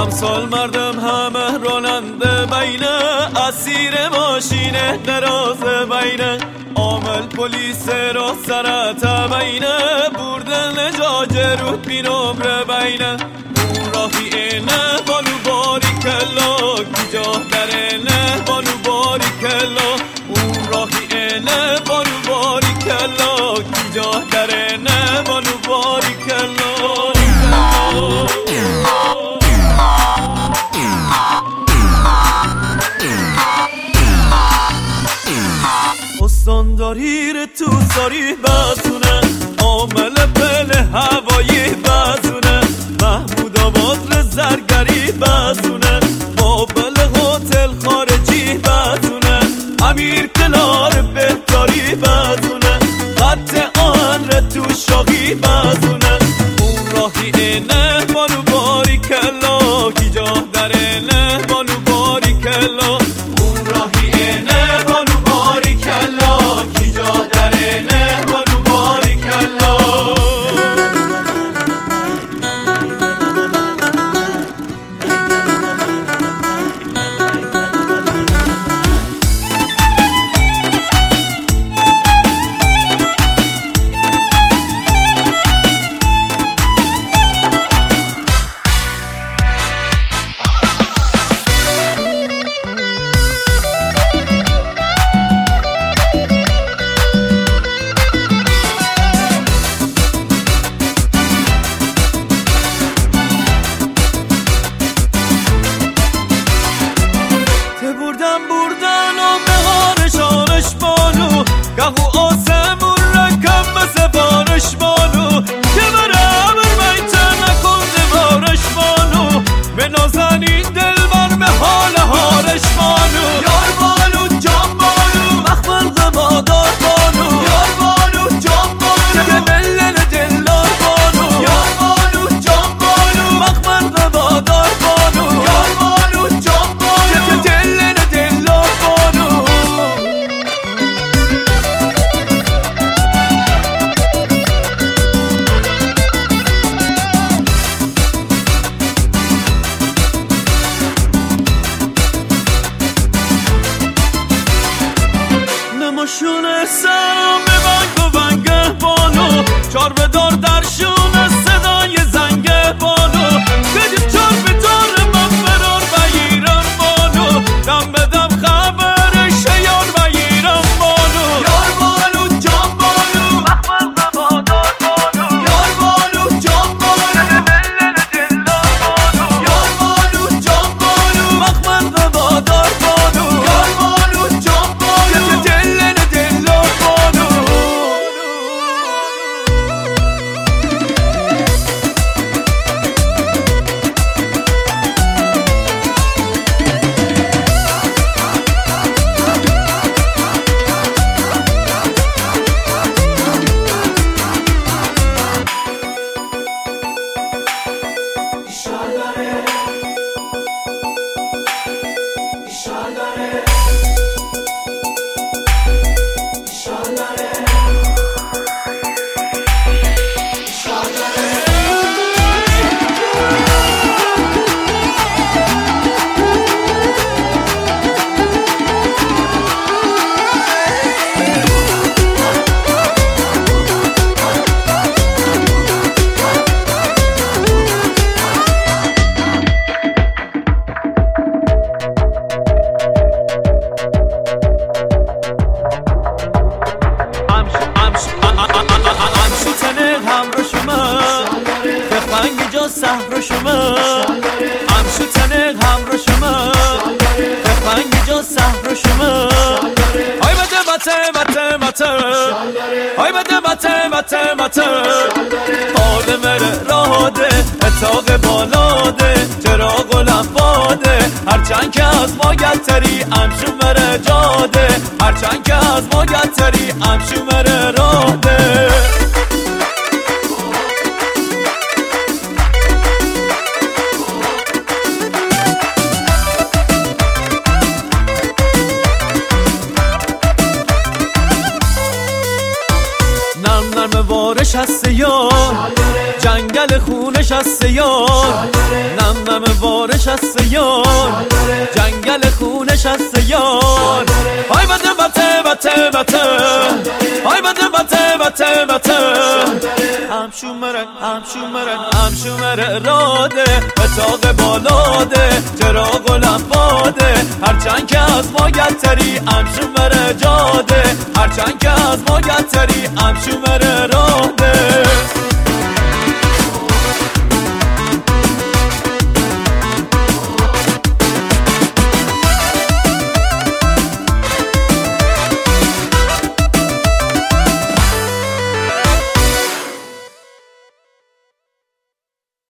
امسال مردم همه راننده بینه، اسیر ماشینه دراز بینه، عامل پلیس را سرت بینه، بردن جاجه رو بینمره بینه. اون راهی اینه بانو باری کلا، گیجا درنه بانو باری کلا. اون راهی اینه بانو باری کلا، گیجا درنه بانو باری کلا. استانداری تو ساری بزونه، عامل پل هوایی بزونه، محمود آباد زرگری بزونه، بابل هتل خارجی بزونه، امیر کنار بهداری بزونه، خط آن تو شاقی بزونه. اون راهی اینه بانو باری کلا، کی جا درنه بانو باری کلا. اون راهی اینه بانو باری کلا، کی جا درنه بانو باری کلا. بردن و مهارش آرش بانو، گهو آسمون رکم مثل بارش بانو، که برم بیتر نکن دوارش بانو، به نازنین دل بر به حال هارش بانو. یار بانو جان بانو مخمل غمادار بانو، یار بانو جان بانو که ملل دلار بانو، یار بانو جان بانو مخمل غمادار بانو، یار بانو جان بانو که دلل دلار بانو. نماشونه سرم به ونگ و ونگه بانو، چار بدار در شونه صدای زنگه بانو، بدیم چار بدار من فرار بگیرم بانو، دم بدم خبرش یار بگیرم بانو. یار بانو جان بانو مخمل غمادار بانو، یار بانو جان بانو ملل دلدار بانو، یار بانو جان بانو مخمل غمادار بانو، یار بانو جان بانو دلل دلدار بانو. سهر شما امشو تنق همراه شما بخنگ جا سهر شما. آی بده بته بته بته، آی بده بته بته بته، آده مره راده اتاق بالاده، چراغ و لباده، هرچند که از ما گتری امشو مره جاده، هرچند که از ما گتری امشو مره راده. نرم وارش هسته یا جنگل جنگل خونش از یار، نم نم وارش از یار، جنگل خونش از یار. های بده بته بته بته، های بده بته بته بته. همشومره راده، اتاق بالاده، چراغ و لمباده. هرچند که از ما گلتری همشومره جاده، هرچند که از ما گلتری همشومره